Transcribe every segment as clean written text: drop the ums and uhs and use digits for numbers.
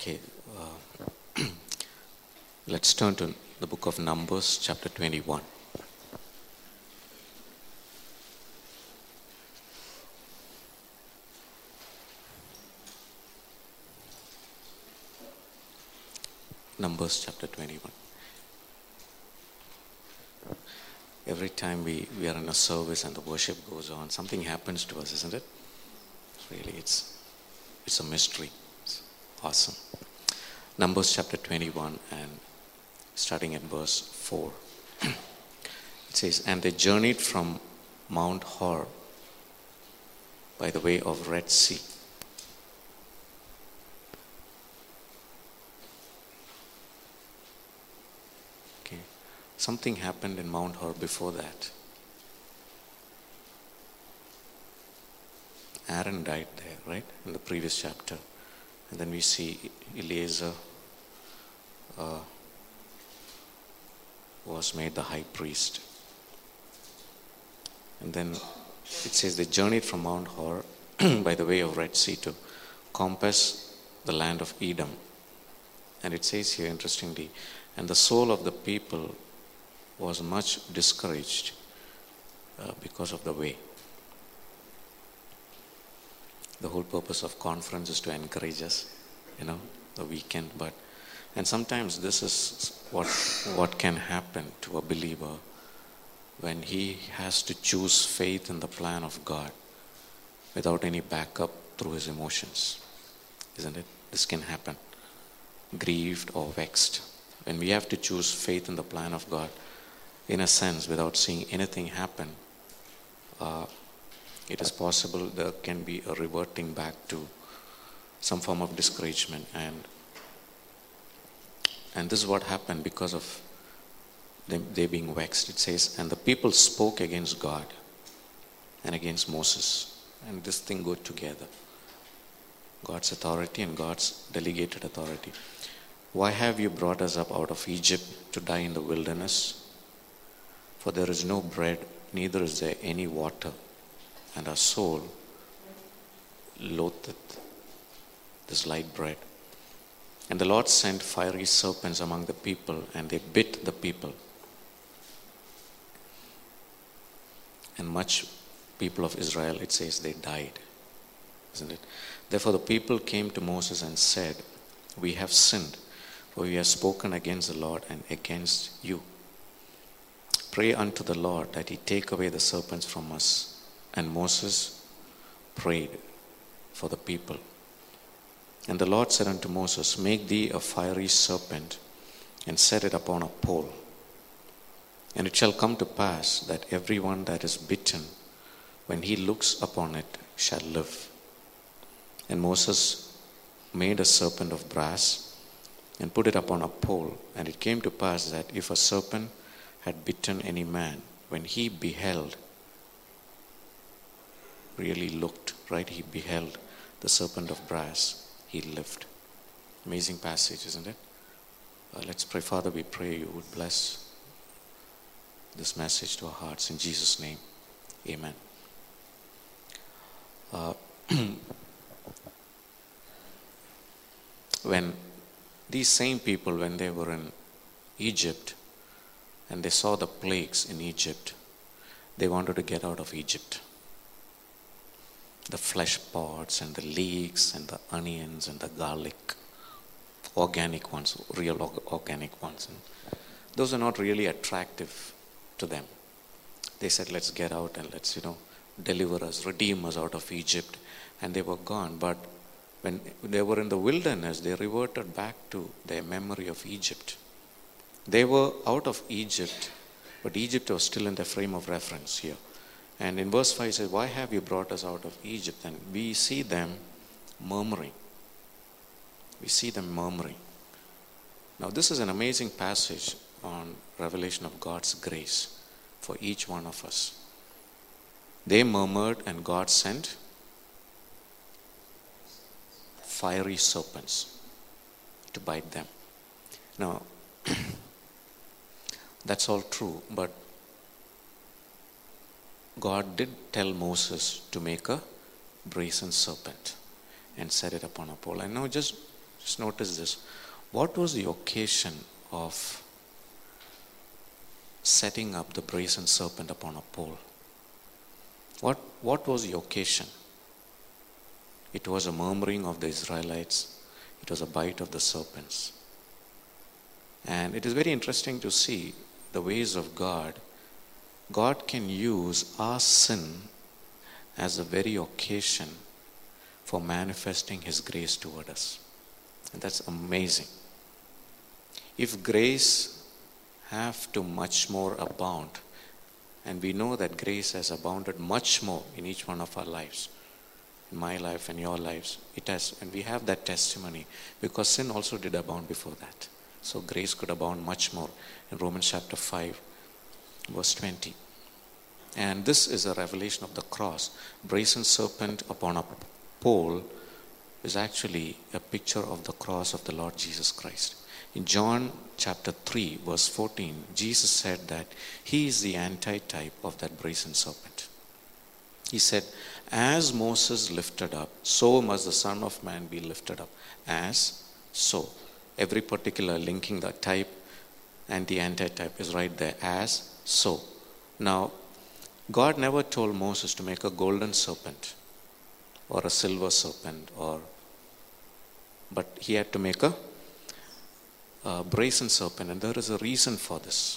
Okay, let's turn to the book of Numbers, chapter 21. Numbers, chapter 21. Every time we are in a service and the worship goes on, something happens to us, isn't it? Really, it's a mystery. It's awesome. Numbers chapter 21 and starting at verse 4. It says, "And they journeyed from Mount Hor by the way of Red Sea." Okay. Something happened in Mount Hor before that. Aaron died there, right? In the previous chapter. And then we see Eleazar was made the high priest. And then it says they journeyed from Mount Hor by the way of Red Sea to compass the land of Edom. And it says here, interestingly, and the soul of the people was much discouraged because of the way. The whole purpose of conference is to encourage us, the weekend. And sometimes this is what can happen to a believer when he has to choose faith in the plan of God without any backup through his emotions. Isn't it? This can happen. Grieved or vexed. When we have to choose faith in the plan of God, in a sense, without seeing anything happen, it is possible there can be a reverting back to some form of discouragement. And this is what happened because of they being vexed. It says, and the people spoke against God and against Moses. And this thing go together. God's authority and God's delegated authority. Why have you brought us up out of Egypt to die in the wilderness? For there is no bread, neither is there any water. And our soul loatheth this light bread. And the Lord sent fiery serpents among the people, and they bit the people. And much people of Israel, it says, they died. Isn't it? Therefore the people came to Moses and said, we have sinned, for we have spoken against the Lord and against you. Pray unto the Lord that he take away the serpents from us. And Moses prayed for the people. And the Lord said unto Moses, make thee a fiery serpent, and set it upon a pole. And it shall come to pass that everyone that is bitten, when he looks upon it, shall live. And Moses made a serpent of brass, and put it upon a pole. And it came to pass that if a serpent had bitten any man, when he beheld, really looked, right? He beheld the serpent of brass, he lived. Amazing passage, isn't it? Let's pray. Father, we pray you would bless this message to our hearts. In Jesus' name, amen. When these same people, when they were in Egypt and they saw the plagues in Egypt, they wanted to get out of Egypt. The flesh pots and the leeks and the onions and the garlic, organic ones, real organic ones. And those are not really attractive to them. They said, let's get out and let's, deliver us, redeem us out of Egypt. And they were gone. But when they were in the wilderness, they reverted back to their memory of Egypt. They were out of Egypt, but Egypt was still in the frame of reference here. And in verse 5 it says, why have you brought us out of Egypt? And we see them murmuring. We see them murmuring. Now this is an amazing passage on revelation of God's grace for each one of us. They murmured and God sent fiery serpents to bite them. Now, that's all true, but God did tell Moses to make a brazen serpent and set it upon a pole. And now just Just notice this. What was the occasion of setting up the brazen serpent upon a pole? What was the occasion? It was a murmuring of the Israelites. It was a bite of the serpents. And it is very interesting to see the ways of God. God can use our sin as the very occasion for manifesting His grace toward us. And that's amazing. If grace have to much more abound, and we know that grace has abounded much more in each one of our lives, in my life and your lives, it has, and we have that testimony because sin also did abound before that. So grace could abound much more in Romans chapter 5, verse 20. And this is a revelation of the cross. Brazen serpent upon a pole is actually a picture of the cross of the Lord Jesus Christ. In John chapter 3, verse 14, Jesus said that He is the antitype of that brazen serpent. He said, as Moses lifted up, so must the Son of Man be lifted up. As, so. Every particular linking the type and the antitype is right there. As, so. Now, God never told Moses to make a golden serpent or a silver serpent, but He had to make a brazen serpent, and there is a reason for this.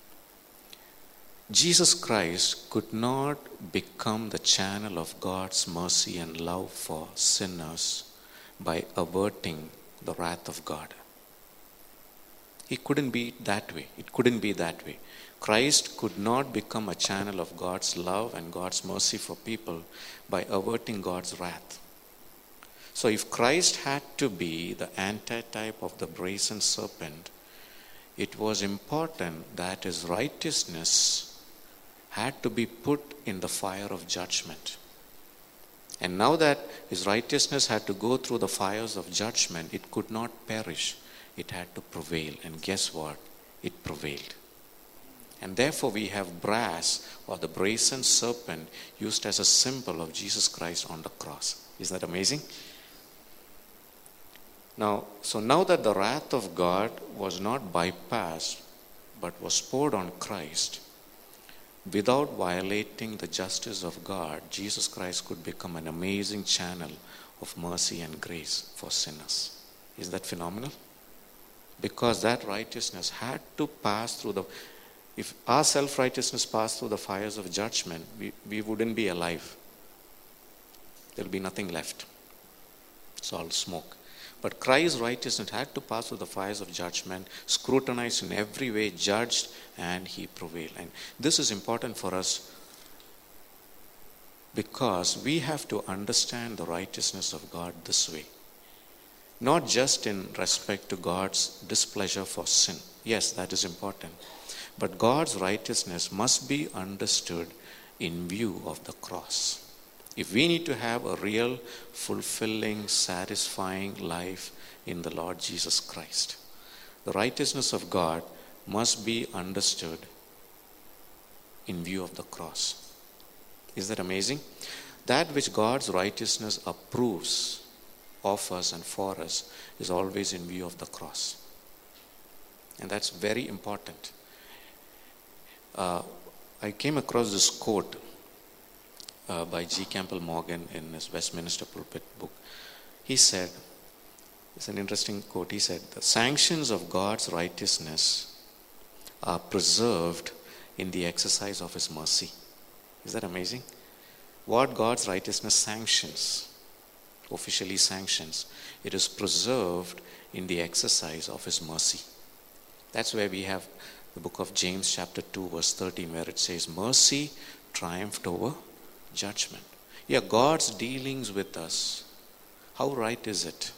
Jesus Christ could not become the channel of God's mercy and love for sinners by averting the wrath of God. He couldn't be that way. It couldn't be that way. Christ could not become a channel of God's love and God's mercy for people by averting God's wrath. So if Christ had to be the antitype of the brazen serpent, it was important that His righteousness had to be put in the fire of judgment. And now that His righteousness had to go through the fires of judgment, it could not perish. It had to prevail. And guess what? It prevailed. And therefore we have brass, or the brazen serpent, used as a symbol of Jesus Christ on the cross. Isn't that amazing? Now that the wrath of God was not bypassed, but was poured on Christ, without violating the justice of God, Jesus Christ could become an amazing channel of mercy and grace for sinners. Is that phenomenal? Because that righteousness had to pass through if our self-righteousness passed through the fires of judgment, we wouldn't be alive. There'll be nothing left. It's all smoke. But Christ's righteousness had to pass through the fires of judgment, scrutinized in every way, judged, and He prevailed. And this is important for us because we have to understand the righteousness of God this way. Not just in respect to God's displeasure for sin. Yes, that is important. But God's righteousness must be understood in view of the cross. If we need to have a real, fulfilling, satisfying life in the Lord Jesus Christ, the righteousness of God must be understood in view of the cross. Is that amazing? That which God's righteousness approves of us and for us is always in view of the cross. And that's very important. I came across this quote by G. Campbell Morgan in his Westminster Pulpit book. He said, it's an interesting quote, he said, the sanctions of God's righteousness are preserved in the exercise of His mercy. Is that amazing? What God's righteousness sanctions, officially sanctions, it is preserved in the exercise of His mercy. That's where we have the book of James chapter 2 verse 13 where it says, mercy triumphed over judgment. Yeah, God's dealings with us, how right is it?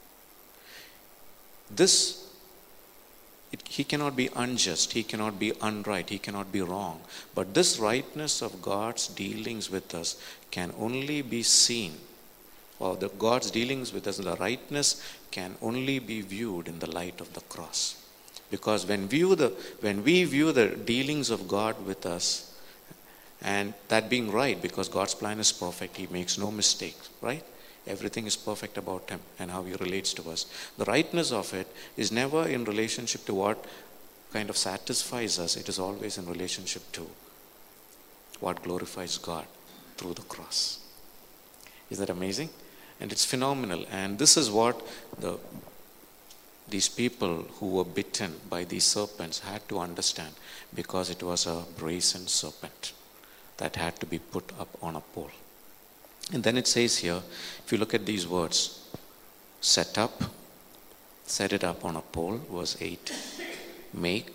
He cannot be unjust, He cannot be unright, He cannot be wrong. But this rightness of God's dealings with us can only be seen, or the God's dealings with us, the rightness can only be viewed in the light of the cross. Because when we view the dealings of God with us, and that being right, because God's plan is perfect, He makes no mistakes, right? Everything is perfect about him and how he relates to us. The rightness of it is never in relationship to what kind of satisfies us. It is always in relationship to what glorifies God through the cross. Is that amazing? And it's phenomenal. And this is what these people who were bitten by these serpents had to understand, because it was a brazen serpent that had to be put up on a pole. And then it says here, if you look at these words, set it up on a pole, verse 8, make.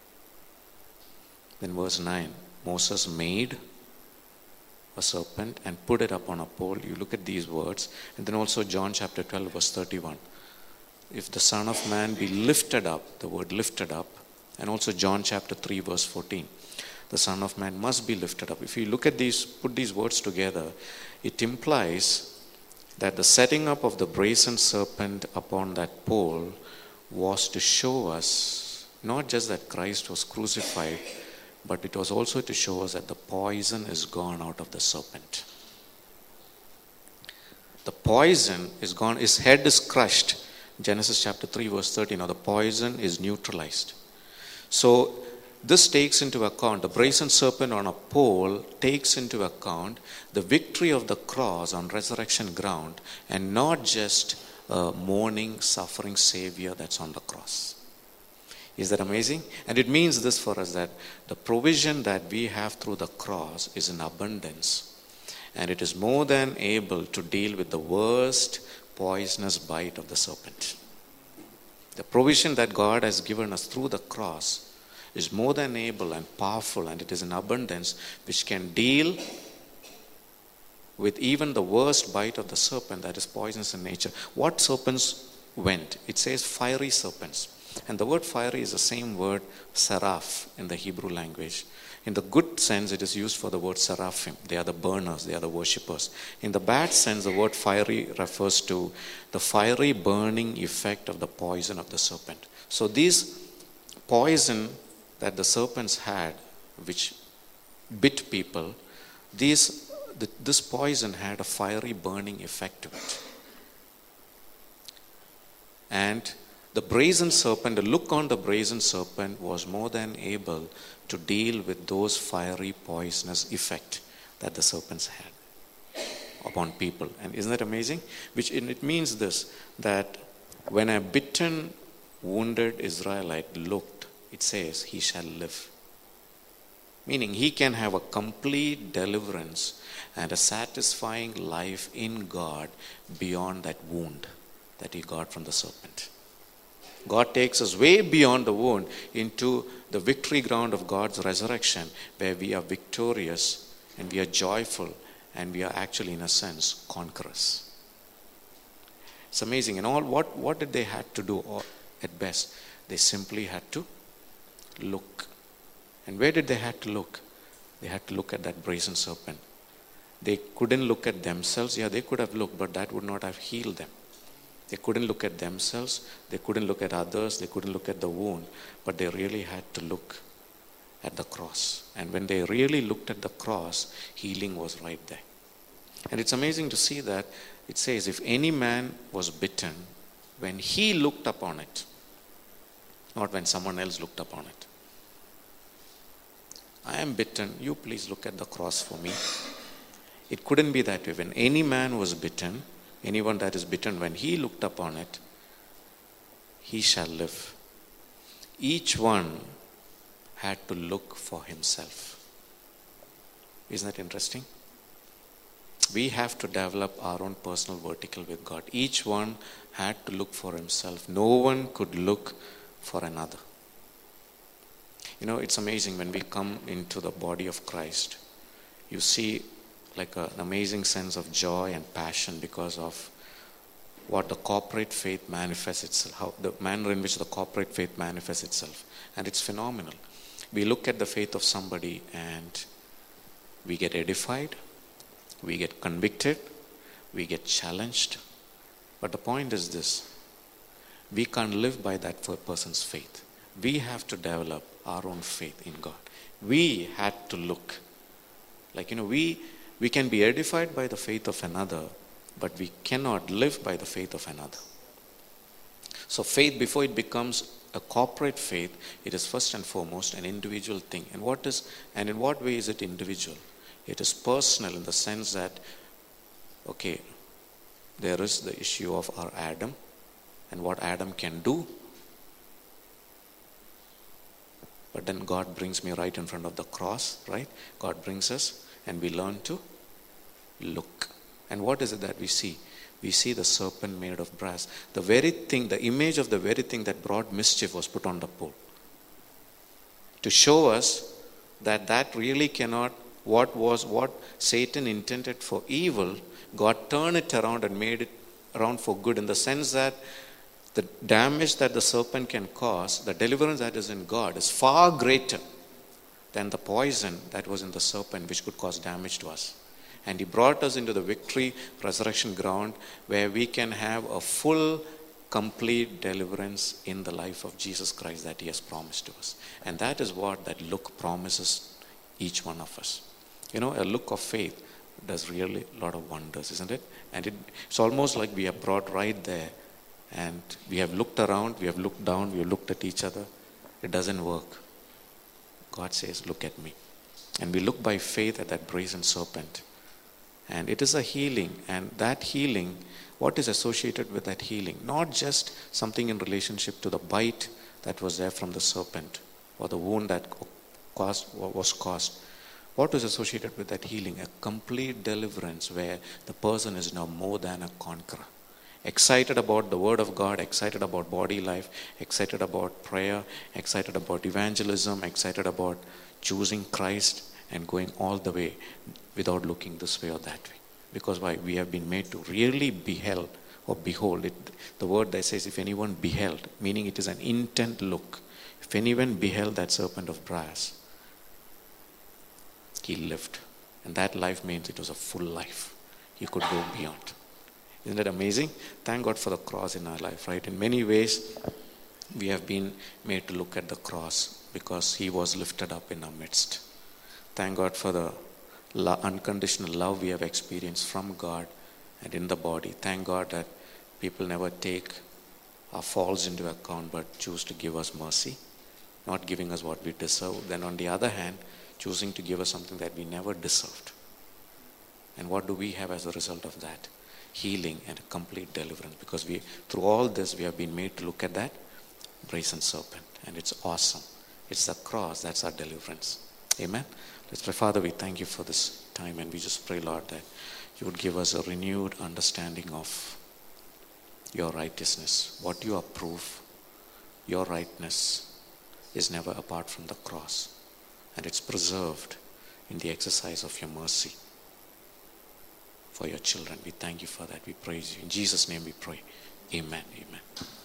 Then verse 9, Moses made a serpent and put it up on a pole. You look at these words. And then also John chapter 12 verse 31. If the Son of Man be lifted up, the word lifted up. And also John chapter 3 verse 14. The Son of Man must be lifted up. If you look at these, put these words together, it implies that the setting up of the brazen serpent upon that pole was to show us not just that Christ was crucified, but it was also to show us that the poison is gone out of the serpent. The poison is gone, his head is crushed. Genesis chapter 3 verse 30. Now the poison is neutralized. So this takes into account, the brazen serpent on a pole takes into account the victory of the cross on resurrection ground, and not just a mourning, suffering Savior that's on the cross. Is that amazing? And it means this for us, that the provision that we have through the cross is in abundance. And it is more than able to deal with the worst poisonous bite of the serpent. The provision that God has given us through the cross is more than able and powerful, and it is in abundance, which can deal with even the worst bite of the serpent that is poisonous in nature. What serpents went? It says fiery serpents. And the word fiery is the same word seraph in the Hebrew language. In the good sense, it is used for the word seraphim. They are the burners, they are the worshippers. In the bad sense, the word fiery refers to the fiery burning effect of the poison of the serpent. So these poison that the serpents had, which bit people, this poison had a fiery burning effect to it. And the brazen serpent, the look on the brazen serpent was more than able to deal with those fiery poisonous effect that the serpents had upon people. And isn't that amazing? It means this, that when a bitten, wounded Israelite looked, it says, he shall live. Meaning he can have a complete deliverance and a satisfying life in God beyond that wound that he got from the serpent. God takes us way beyond the wound into the victory ground of God's resurrection, where we are victorious and we are joyful and we are actually, in a sense, conquerors. It's amazing. And all what did they have to do? Or at best, they simply had to look. And where did they have to look? They had to look at that brazen serpent. They couldn't look at themselves. Yeah, they could have looked, but that would not have healed them. They couldn't look at themselves, they couldn't look at others, they couldn't look at the wound, but they really had to look at the cross. And when they really looked at the cross, healing was right there. And it's amazing to see that it says, if any man was bitten, when he looked upon it, not when someone else looked upon it. I am bitten, you please look at the cross for me. It couldn't be that way. When any man was bitten, anyone that is bitten, when he looked upon it, he shall live. Each one had to look for himself. Isn't that interesting? We have to develop our own personal vertical with God. Each one had to look for himself. No one could look for another. You know, it's amazing when we come into the body of Christ. You see like an amazing sense of joy and passion because of what the corporate faith manifests itself, how the manner in which the corporate faith manifests itself. And it's phenomenal. We look at the faith of somebody and we get edified, we get convicted, we get challenged. But the point is this, we can't live by that person's faith. We have to develop our own faith in God. We had to look. Like, we can be edified by the faith of another, but we cannot live by the faith of another. So faith, before it becomes a corporate faith, it is first and foremost an individual thing. And in what way is it individual? It is personal in the sense that, okay, there is the issue of our Adam and what Adam can do. But then God brings me right in front of the cross, right? God brings us and we learn to look. And what is it that we see? We see the serpent made of brass. The very thing, the image of the very thing that brought mischief was put on the pole. To show us that really cannot, what Satan intended for evil, God turned it around and made it around for good, in the sense that the damage that the serpent can cause, the deliverance that is in God, is far greater than the poison that was in the serpent, which could cause damage to us. And He brought us into the victory, resurrection ground, where we can have a full, complete deliverance in the life of Jesus Christ that He has promised to us. And that is what that look promises each one of us. A look of faith does really a lot of wonders, isn't it? And it's almost like we are brought right there, and we have looked around, we have looked down, we have looked at each other. It doesn't work. God says, look at me. And we look by faith at that brazen serpent. And it is a healing. And that healing, what is associated with that healing? Not just something in relationship to the bite that was there from the serpent, or the wound that was caused. What is associated with that healing? A complete deliverance where the person is now more than a conqueror. Excited about the Word of God, excited about body life, excited about prayer, excited about evangelism, excited about choosing Christ and going all the way without looking this way or that way. Because why? We have been made to really behold. The word that says, if anyone beheld, meaning it is an intent look. If anyone beheld that serpent of brass, he lived. And that life means it was a full life. He could go beyond. Isn't that amazing? Thank God for the cross in our life, right? In many ways, we have been made to look at the cross because He was lifted up in our midst. Thank God for the unconditional love we have experienced from God and in the body. Thank God that people never take our faults into account but choose to give us mercy, not giving us what we deserve. Then on the other hand, choosing to give us something that we never deserved. And what do we have as a result of that? Healing and a complete deliverance. Because through all this, we have been made to look at that brazen serpent. And it's awesome. It's the cross. That's our deliverance. Amen. Let's pray. Father, we thank You for this time. And we just pray, Lord, that You would give us a renewed understanding of Your righteousness. What You approve, Your rightness is never apart from the cross. And it's preserved in the exercise of Your mercy for Your children. We thank You for that. We praise You. In Jesus' name we pray. Amen. Amen.